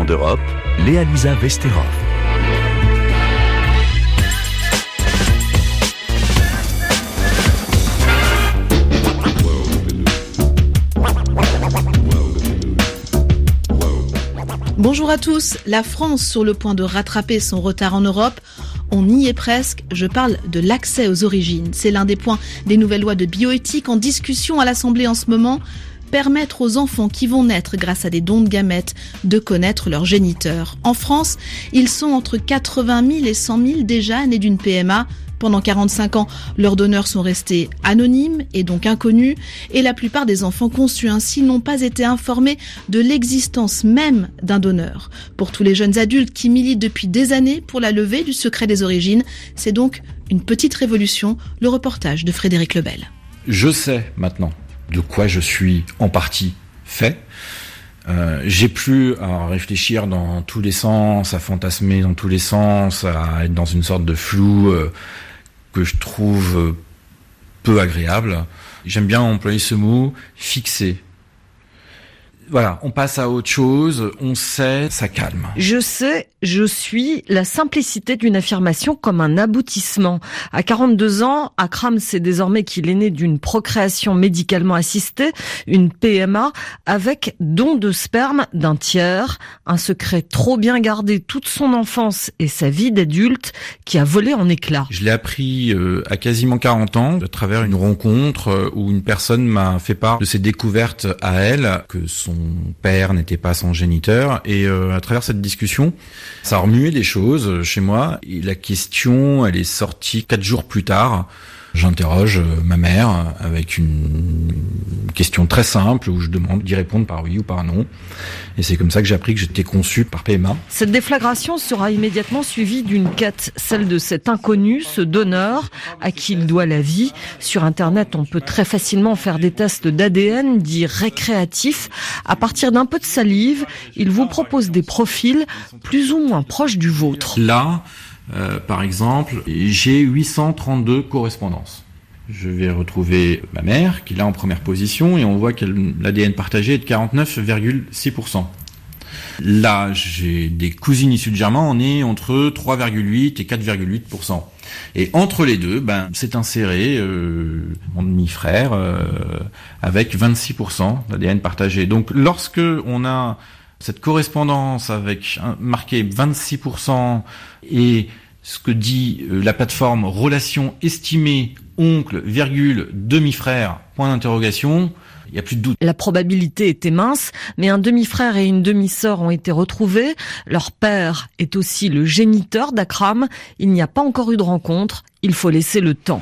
temps d'Europe, Léa-Lisa Vesterov. Bonjour à tous. La France sur le point de rattraper son retard en Europe. On y est presque. Je parle de l'accès aux origines. C'est l'un des points des nouvelles lois de bioéthique en discussion à l'Assemblée en ce moment. Permettre aux enfants qui vont naître grâce à des dons de gamètes de connaître leurs géniteurs. En France, ils sont entre 80 000 et 100 000 déjà nés d'une PMA. Pendant 45 ans, leurs donneurs sont restés anonymes et donc inconnus. Et la plupart des enfants conçus ainsi n'ont pas été informés de l'existence même d'un donneur. Pour tous les jeunes adultes qui militent depuis des années pour la levée du secret des origines, c'est donc une petite révolution. Le reportage de Frédéric Lebel. Je sais maintenant de quoi je suis en partie fait. J'ai plus à réfléchir dans tous les sens, à fantasmer dans tous les sens, à être dans une sorte de flou que je trouve peu agréable. J'aime bien employer ce mot, fixé. Voilà, on passe à autre chose, on sait, ça calme. Je sais, je suis, la simplicité d'une affirmation comme un aboutissement. À 42 ans, Akram sait désormais qu'il est né d'une procréation médicalement assistée, une PMA, avec don de sperme d'un tiers, un secret trop bien gardé toute son enfance et sa vie d'adulte qui a volé en éclats. Je l'ai appris à quasiment 40 ans, à travers une rencontre où une personne m'a fait part de ses découvertes à elle, que son père n'était pas son géniteur, et à travers cette discussion, ça a remué des choses chez moi, et la question, elle est sortie 4 jours plus tard. J'interroge ma mère avec une question très simple où je demande d'y répondre par oui ou par non. Et c'est comme ça que j'ai appris que j'étais conçu par PMA. Cette déflagration sera immédiatement suivie d'une quête, celle de cet inconnu, ce donneur, à qui il doit la vie. Sur Internet, on peut très facilement faire des tests d'ADN dits récréatifs. À partir d'un peu de salive, il vous propose des profils plus ou moins proches du vôtre. Là, par exemple, j'ai 832 correspondances. Je vais retrouver ma mère, qui est là en première position, et on voit que l'ADN partagé est de 49,6%. Là, j'ai des cousines issues de germain, on est entre 3,8 et 4,8%. Et entre les deux, c'est inséré mon demi-frère avec 26% d'ADN partagé. Donc, lorsque on a cette correspondance avec marqué 26% et ce que dit la plateforme relation estimée oncle, virgule, demi-frère, point d'interrogation, il n'y a plus de doute. La probabilité était mince, mais un demi-frère et une demi-sœur ont été retrouvés. Leur père est aussi le géniteur d'Akram. Il n'y a pas encore eu de rencontre, il faut laisser le temps.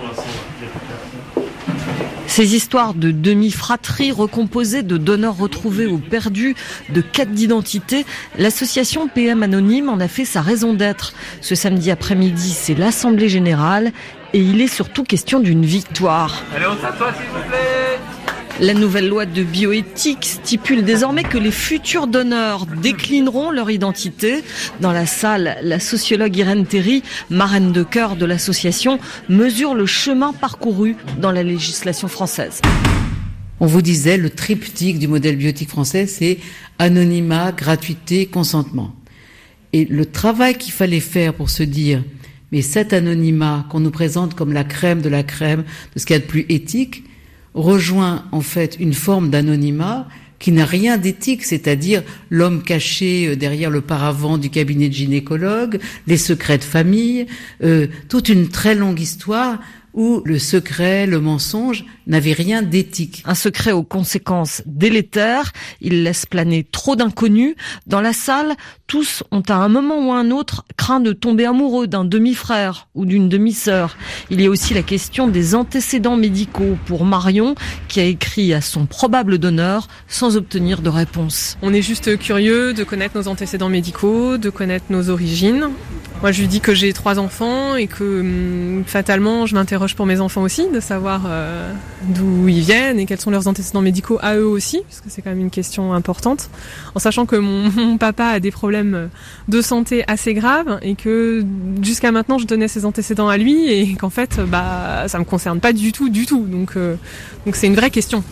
Ces histoires de demi-fratrie recomposées, de donneurs retrouvés ou perdus, de quête d'identité, l'association PM Anonyme en a fait sa raison d'être. Ce samedi après-midi, c'est l'Assemblée Générale et il est surtout question d'une victoire. Allez, on s'assoit s'il vous plaît. La nouvelle loi de bioéthique stipule désormais que les futurs donneurs déclineront leur identité. Dans la salle, la sociologue Irène Théry, marraine de cœur de l'association, mesure le chemin parcouru dans la législation française. On vous disait, le triptyque du modèle bioéthique français, c'est anonymat, gratuité, consentement. Et le travail qu'il fallait faire pour se dire, mais cet anonymat qu'on nous présente comme la crème de ce qu'il y a de plus éthique, rejoint en fait une forme d'anonymat qui n'a rien d'éthique, c'est-à-dire l'homme caché derrière le paravent du cabinet de gynécologue, les secrets de famille, toute une très longue histoire où le secret, le mensonge n'avait rien d'éthique. Un secret aux conséquences délétères, il laisse planer trop d'inconnus. Dans la salle, tous ont à un moment ou à un autre craint de tomber amoureux d'un demi-frère ou d'une demi-sœur. Il y a aussi la question des antécédents médicaux pour Marion, qui a écrit à son probable donneur sans obtenir de réponse. On est juste curieux de connaître nos antécédents médicaux, de connaître nos origines. Moi, je lui dis que j'ai 3 enfants et que fatalement, je m'interroge pour mes enfants aussi, de savoir d'où ils viennent et quels sont leurs antécédents médicaux à eux aussi, parce que c'est quand même une question importante, en sachant que mon papa a des problèmes de santé assez graves et que jusqu'à maintenant, je donnais ses antécédents à lui et qu'en fait, ça me concerne pas du tout. Donc c'est une vraie question.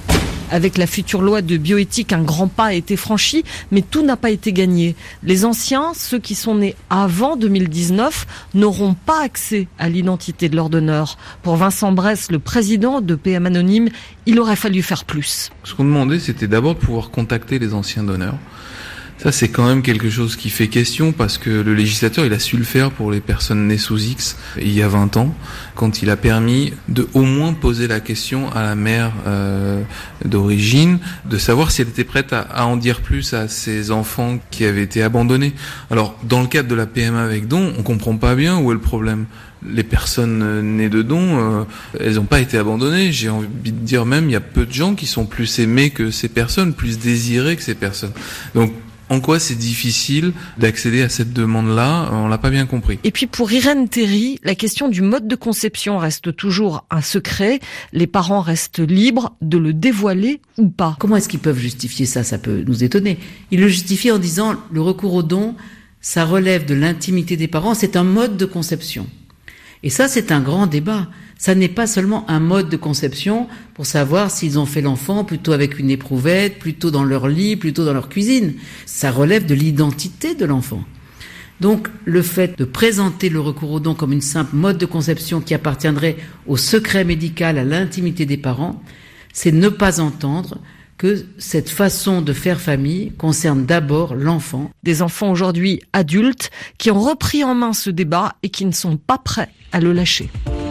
Avec la future loi de bioéthique, un grand pas a été franchi, mais tout n'a pas été gagné. Les anciens, ceux qui sont nés avant 2019, n'auront pas accès à l'identité de leur donneur. Pour Vincent Bresse, le président de PM Anonyme, il aurait fallu faire plus. Ce qu'on demandait, c'était d'abord de pouvoir contacter les anciens donneurs. Ça, c'est quand même quelque chose qui fait question parce que le législateur, il a su le faire pour les personnes nées sous X il y a 20 ans, quand il a permis de au moins poser la question à la mère d'origine, de savoir si elle était prête à en dire plus à ses enfants qui avaient été abandonnés. Alors, dans le cadre de la PMA avec don, on comprend pas bien où est le problème. Les personnes nées de dons, elles n'ont pas été abandonnées. J'ai envie de dire même, il y a peu de gens qui sont plus aimés que ces personnes, plus désirés que ces personnes. Donc, en quoi c'est difficile d'accéder à cette demande-là, on l'a pas bien compris. Et puis pour Irène Théry, la question du mode de conception reste toujours un secret. Les parents restent libres de le dévoiler ou pas. Comment est-ce qu'ils peuvent justifier ça ? Ça peut nous étonner. Ils le justifient en disant le recours au don, ça relève de l'intimité des parents, c'est un mode de conception. Et ça, c'est un grand débat. Ça n'est pas seulement un mode de conception pour savoir s'ils ont fait l'enfant plutôt avec une éprouvette, plutôt dans leur lit, plutôt dans leur cuisine. Ça relève de l'identité de l'enfant. Donc, le fait de présenter le recours au don comme une simple mode de conception qui appartiendrait au secret médical, à l'intimité des parents, c'est ne pas entendre que cette façon de faire famille concerne d'abord l'enfant. Des enfants aujourd'hui adultes qui ont repris en main ce débat et qui ne sont pas prêts à le lâcher.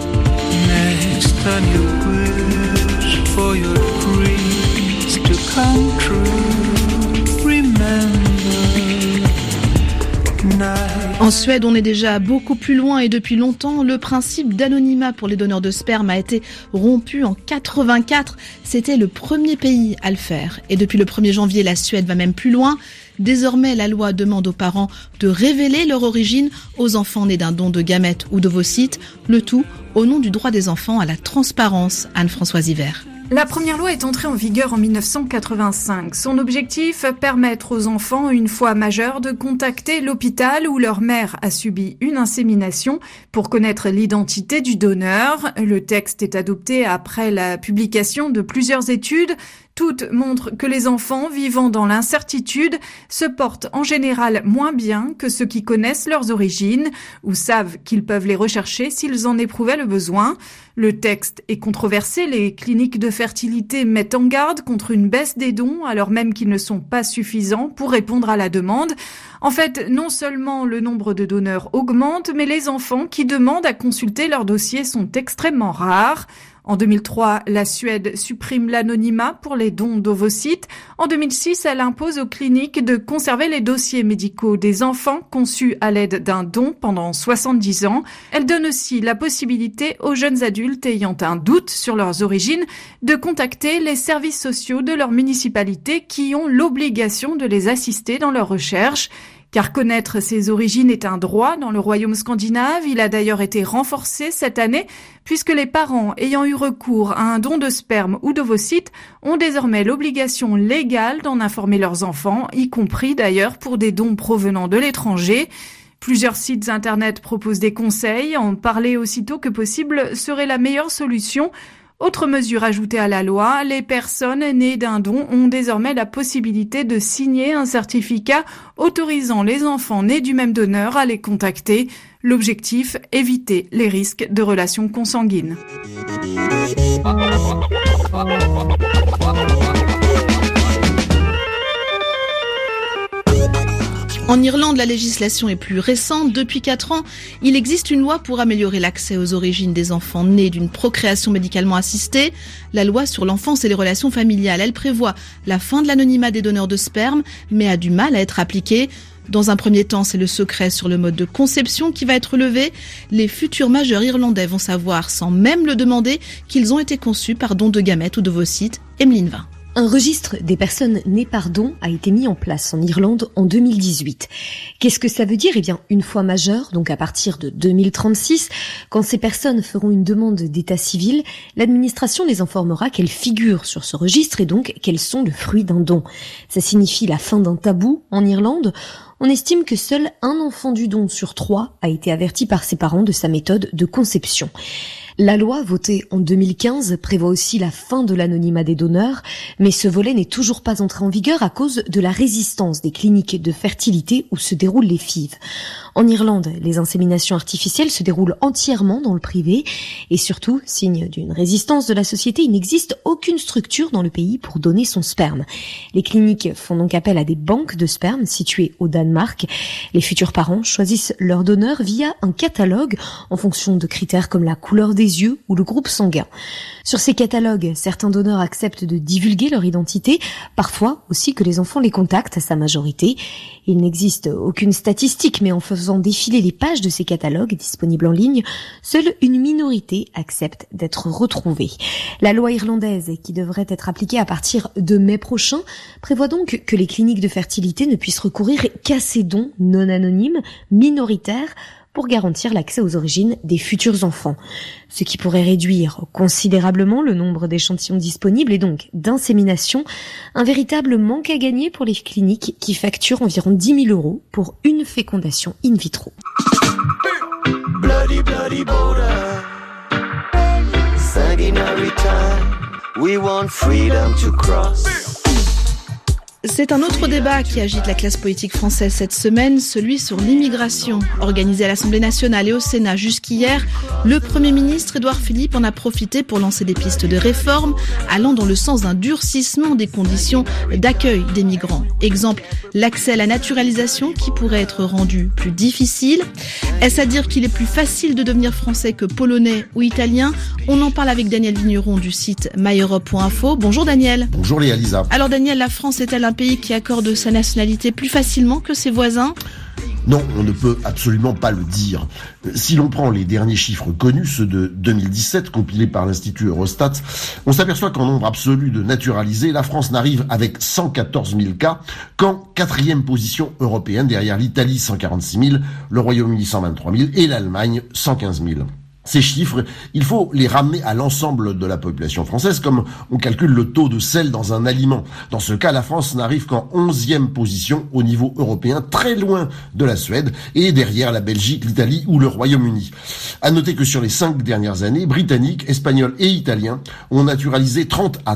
En Suède, on est déjà beaucoup plus loin et depuis longtemps, le principe d'anonymat pour les donneurs de sperme a été rompu en 84. C'était le premier pays à le faire. Et depuis le 1er janvier, la Suède va même plus loin. Désormais, la loi demande aux parents de révéler leur origine aux enfants nés d'un don de gamètes ou d'ovocytes, le tout au nom du droit des enfants à la transparence. Anne-Françoise Hiver. La première loi est entrée en vigueur en 1985. Son objectif, permettre aux enfants, une fois majeurs, de contacter l'hôpital où leur mère a subi une insémination pour connaître l'identité du donneur. Le texte est adopté après la publication de plusieurs études. Toutes montrent que les enfants vivant dans l'incertitude se portent en général moins bien que ceux qui connaissent leurs origines ou savent qu'ils peuvent les rechercher s'ils en éprouvaient le besoin. Le texte est controversé. Les cliniques de fertilité mettent en garde contre une baisse des dons alors même qu'ils ne sont pas suffisants pour répondre à la demande. En fait, non seulement le nombre de donneurs augmente, mais les enfants qui demandent à consulter leur dossier sont extrêmement rares. En 2003, la Suède supprime l'anonymat pour les dons d'ovocytes. En 2006, elle impose aux cliniques de conserver les dossiers médicaux des enfants conçus à l'aide d'un don pendant 70 ans. Elle donne aussi la possibilité aux jeunes adultes ayant un doute sur leurs origines de contacter les services sociaux de leur municipalité qui ont l'obligation de les assister dans leurs recherches. Car connaître ses origines est un droit dans le royaume scandinave. Il a d'ailleurs été renforcé cette année puisque les parents ayant eu recours à un don de sperme ou d'ovocytes ont désormais l'obligation légale d'en informer leurs enfants, y compris d'ailleurs pour des dons provenant de l'étranger. Plusieurs sites internet proposent des conseils. En parler aussitôt que possible serait la meilleure solution. Autre mesure ajoutée à la loi, les personnes nées d'un don ont désormais la possibilité de signer un certificat autorisant les enfants nés du même donneur à les contacter. L'objectif, éviter les risques de relations consanguines. En Irlande, la législation est plus récente. Depuis 4 ans, il existe une loi pour améliorer l'accès aux origines des enfants nés d'une procréation médicalement assistée. La loi sur l'enfance et les relations familiales, elle prévoit la fin de l'anonymat des donneurs de sperme, mais a du mal à être appliquée. Dans un premier temps, c'est le secret sur le mode de conception qui va être levé. Les futurs majeurs irlandais vont savoir, sans même le demander, qu'ils ont été conçus par don de gamètes ou d'ovocytes. Emeline Vin. Un registre des personnes nées par don a été mis en place en Irlande en 2018. Qu'est-ce que ça veut dire ? Eh bien, une fois majeures, donc à partir de 2036, quand ces personnes feront une demande d'état civil, l'administration les informera qu'elles figurent sur ce registre et donc qu'elles sont le fruit d'un don. Ça signifie la fin d'un tabou en Irlande. On estime que seul un enfant du don sur 3 a été averti par ses parents de sa méthode de conception. La loi votée en 2015 prévoit aussi la fin de l'anonymat des donneurs, mais ce volet n'est toujours pas entré en vigueur à cause de la résistance des cliniques de fertilité où se déroulent les FIV. En Irlande, les inséminations artificielles se déroulent entièrement dans le privé et surtout, signe d'une résistance de la société, il n'existe aucune structure dans le pays pour donner son sperme. Les cliniques font donc appel à des banques de sperme situées au Danemark. Les futurs parents choisissent leur donneur via un catalogue en fonction de critères comme la couleur des yeux ou le groupe sanguin. Sur ces catalogues, certains donneurs acceptent de divulguer leur identité, parfois aussi que les enfants les contactent à sa majorité. Il n'existe aucune statistique, mais en faisant défiler les pages de ces catalogues disponibles en ligne, seule une minorité accepte d'être retrouvée. La loi irlandaise, qui devrait être appliquée à partir de mai prochain, prévoit donc que les cliniques de fertilité ne puissent recourir qu'à ces dons non anonymes, minoritaires, pour garantir l'accès aux origines des futurs enfants. Ce qui pourrait réduire considérablement le nombre d'échantillons disponibles et donc d'insémination. Un véritable manque à gagner pour les cliniques qui facturent environ 10 000 € pour une fécondation in vitro. Bloody, bloody border. Sanguinary time. We want freedom to cross. C'est un autre débat qui agite la classe politique française cette semaine, celui sur l'immigration. Organisé à l'Assemblée nationale et au Sénat jusqu'hier, le Premier ministre Édouard Philippe en a profité pour lancer des pistes de réforme allant dans le sens d'un durcissement des conditions d'accueil des migrants. Exemple, l'accès à la naturalisation qui pourrait être rendu plus difficile. Est-ce à dire qu'il est plus facile de devenir français que polonais ou italien ? On en parle avec Daniel Vigneron du site myeurope.info. Bonjour Daniel. Bonjour Léa Lisa. Alors Daniel, la France est-elle un pays qui accorde sa nationalité plus facilement que ses voisins ? Non, on ne peut absolument pas le dire. Si l'on prend les derniers chiffres connus, ceux de 2017, compilés par l'Institut Eurostat, on s'aperçoit qu'en nombre absolu de naturalisés, la France n'arrive avec 114 000 cas qu'en 4e position européenne, derrière l'Italie 146 000, le Royaume-Uni 123 000 et l'Allemagne 115 000. Ces chiffres, il faut les ramener à l'ensemble de la population française comme on calcule le taux de sel dans un aliment. Dans ce cas, la France n'arrive qu'en 11e position au niveau européen, très loin de la Suède et derrière la Belgique, l'Italie ou le Royaume-Uni. À noter que sur les 5 dernières années, Britanniques, Espagnols et Italiens ont naturalisé 30 à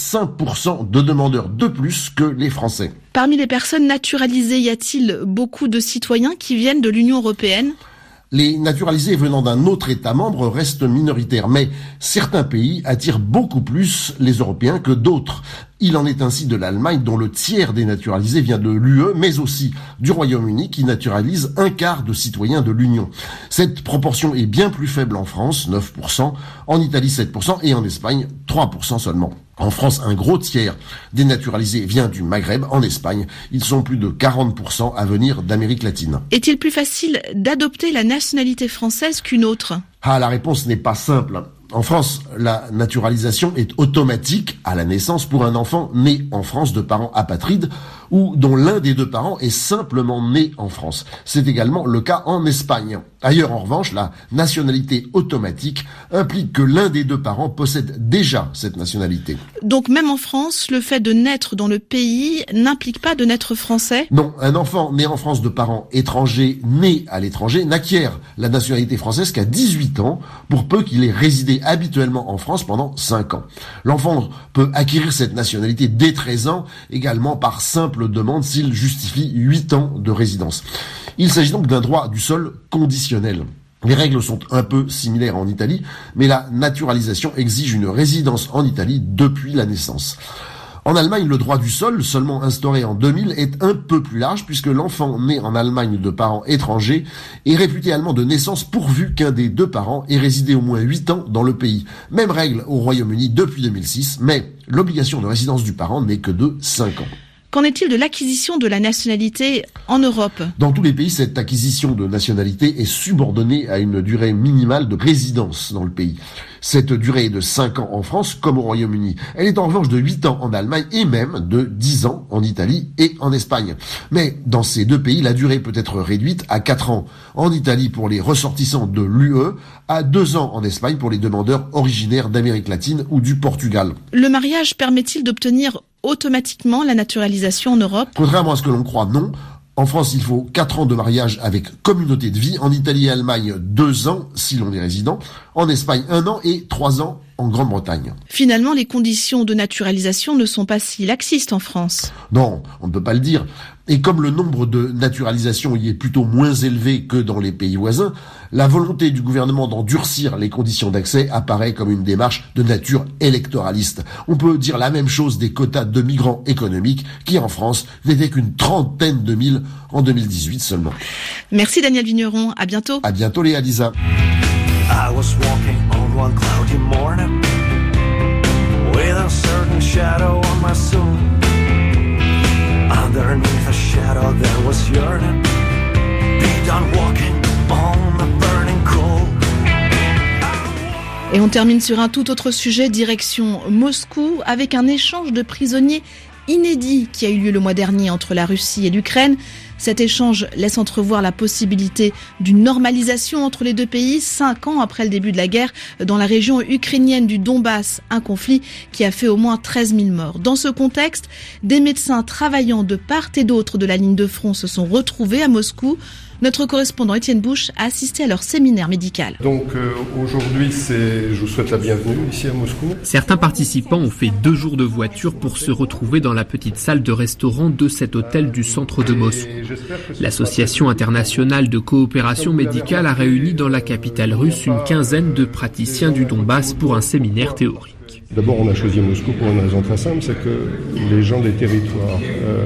35% de demandeurs de plus que les Français. Parmi les personnes naturalisées, y a-t-il beaucoup de citoyens qui viennent de l'Union européenne ? Les naturalisés venant d'un autre État membre restent minoritaires, mais certains pays attirent beaucoup plus les Européens que d'autres. Il en est ainsi de l'Allemagne, dont le tiers des naturalisés vient de l'UE, mais aussi du Royaume-Uni, qui naturalise un quart de citoyens de l'Union. Cette proportion est bien plus faible en France, 9%, en Italie 7% et en Espagne 3% seulement. En France, un gros tiers des naturalisés vient du Maghreb. En Espagne, ils sont plus de 40% à venir d'Amérique latine. Est-il plus facile d'adopter la nationalité française qu'une autre ? La réponse n'est pas simple. En France, la naturalisation est automatique à la naissance pour un enfant né en France de parents apatrides ou dont l'un des deux parents est simplement né en France. C'est également le cas en Espagne. Ailleurs, en revanche, la nationalité automatique implique que l'un des deux parents possède déjà cette nationalité. Donc même en France, le fait de naître dans le pays n'implique pas de naître français ? Non, un enfant né en France de parents étrangers nés à l'étranger n'acquiert la nationalité française qu'à 18 ans, pour peu qu'il ait résidé habituellement en France pendant 5 ans. L'enfant peut acquérir cette nationalité dès 13 ans, également par simple demande s'il justifie 8 ans de résidence. Il s'agit donc d'un droit du sol conditionnel. Les règles sont un peu similaires en Italie, mais la naturalisation exige une résidence en Italie depuis la naissance. En Allemagne, le droit du sol, seulement instauré en 2000, est un peu plus large puisque l'enfant né en Allemagne de parents étrangers est réputé allemand de naissance pourvu qu'un des deux parents ait résidé au moins 8 ans dans le pays. Même règle au Royaume-Uni depuis 2006, mais l'obligation de résidence du parent n'est que de 5 ans. Qu'en est-il de l'acquisition de la nationalité en Europe ? Dans tous les pays, cette acquisition de nationalité est subordonnée à une durée minimale de résidence dans le pays. Cette durée est de 5 ans en France comme au Royaume-Uni. Elle est en revanche de 8 ans en Allemagne et même de 10 ans en Italie et en Espagne. Mais dans ces deux pays, la durée peut être réduite à 4 ans. En Italie pour les ressortissants de l'UE, à 2 ans en Espagne pour les demandeurs originaires d'Amérique latine ou du Portugal. Le mariage permet-il d'obtenir automatiquement la naturalisation en Europe ? Contrairement à ce que l'on croit, non. En France, il faut 4 ans de mariage avec communauté de vie. En Italie et Allemagne, 2 ans si l'on est résident. En Espagne, 1 an et 3 ans en Grande-Bretagne. Finalement, les conditions de naturalisation ne sont pas si laxistes en France. Non, on ne peut pas le dire. Et comme le nombre de naturalisations y est plutôt moins élevé que dans les pays voisins, la volonté du gouvernement d'endurcir les conditions d'accès apparaît comme une démarche de nature électoraliste. On peut dire la même chose des quotas de migrants économiques qui, en France, n'étaient qu'une 30aine de mille en 2018 seulement. Merci Daniel Vigneron, à bientôt. À bientôt Léa Lisa. I was walking on one cloudy morning with a certain shadow on my soul. Underneath a shadow there was yearning. Be done walking on the burning coal. Et on termine sur un tout autre sujet, direction Moscou, avec un échange de prisonniers inédit qui a eu lieu le mois dernier entre la Russie et l'Ukraine. Cet échange laisse entrevoir la possibilité d'une normalisation entre les deux pays 5 ans après le début de la guerre dans la région ukrainienne du Donbass, un conflit qui a fait au moins 13 000 morts. Dans ce contexte, des médecins travaillant de part et d'autre de la ligne de front se sont retrouvés à Moscou. Notre correspondant Étienne Bouche a assisté à leur séminaire médical. Donc aujourd'hui, je vous souhaite la bienvenue ici à Moscou. Certains participants ont fait 2 jours de voiture pour se retrouver dans la petite salle de restaurant de cet hôtel du centre de Moscou. L'Association internationale de coopération médicale a réuni dans la capitale russe une quinzaine de praticiens du Donbass pour un séminaire théorique. D'abord, on a choisi Moscou pour une raison très simple, c'est que les gens des territoires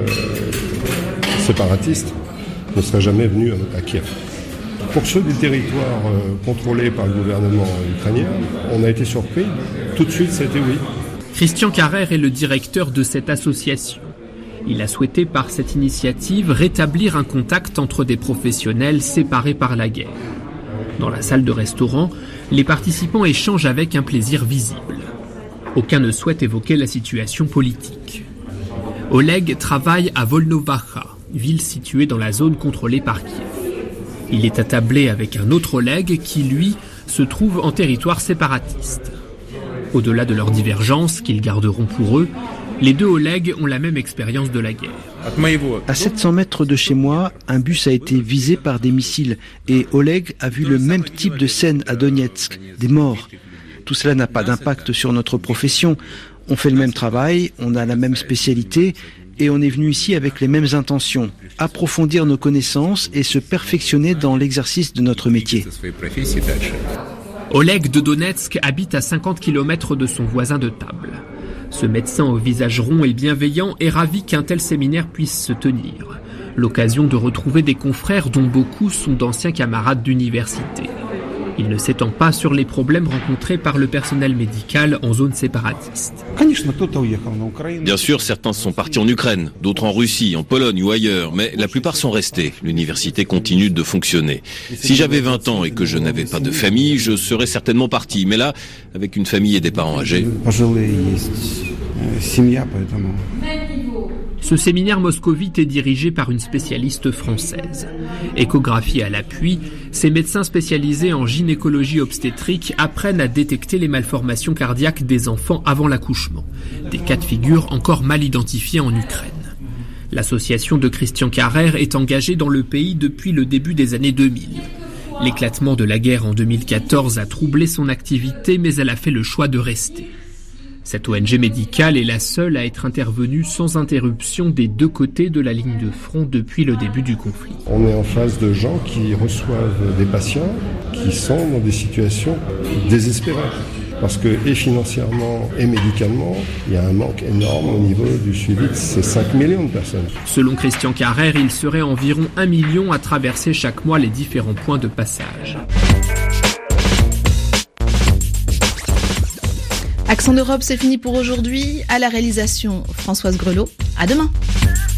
séparatistes ne seraient jamais venus à Kiev. Pour ceux des territoires contrôlés par le gouvernement ukrainien, on a été surpris. Tout de suite, ça a été oui. Christian Carrère est le directeur de cette association. Il a souhaité par cette initiative rétablir un contact entre des professionnels séparés par la guerre. Dans la salle de restaurant, les participants échangent avec un plaisir visible. Aucun ne souhaite évoquer la situation politique. Oleg travaille à Volnovacha, ville située dans la zone contrôlée par Kiev. Il est attablé avec un autre Oleg qui, lui, se trouve en territoire séparatiste. Au-delà de leurs divergences, qu'ils garderont pour eux, les 2 Oleg ont la même expérience de la guerre. À 700 mètres de chez moi, un bus a été visé par des missiles et Oleg a vu le même type de scène à Donetsk, des morts. Tout cela n'a pas d'impact sur notre profession. On fait le même travail, on a la même spécialité et on est venu ici avec les mêmes intentions, approfondir nos connaissances et se perfectionner dans l'exercice de notre métier. Oleg de Donetsk habite à 50 km de son voisin de table. Ce médecin au visage rond et bienveillant est ravi qu'un tel séminaire puisse se tenir. L'occasion de retrouver des confrères dont beaucoup sont d'anciens camarades d'université. Il ne s'étend pas sur les problèmes rencontrés par le personnel médical en zone séparatiste. Bien sûr, certains sont partis en Ukraine, d'autres en Russie, en Pologne ou ailleurs, mais la plupart sont restés. L'université continue de fonctionner. Si j'avais 20 ans et que je n'avais pas de famille, je serais certainement parti. Mais là, avec une famille et des parents âgés... Ce séminaire moscovite est dirigé par une spécialiste française. Échographie à l'appui, ces médecins spécialisés en gynécologie obstétrique apprennent à détecter les malformations cardiaques des enfants avant l'accouchement. Des cas de figure encore mal identifiés en Ukraine. L'association de Christian Carrère est engagée dans le pays depuis le début des années 2000. L'éclatement de la guerre en 2014 a troublé son activité, mais elle a fait le choix de rester. Cette ONG médicale est la seule à être intervenue sans interruption des 2 côtés de la ligne de front depuis le début du conflit. On est en face de gens qui reçoivent des patients qui sont dans des situations désespérées. Parce que, et financièrement et médicalement, il y a un manque énorme au niveau du suivi de ces 5 millions de personnes. Selon Christian Carrère, il serait environ 1 million à traverser chaque mois les différents points de passage. Accent d'Europe, c'est fini pour aujourd'hui. À la réalisation, Françoise Grelot. À demain.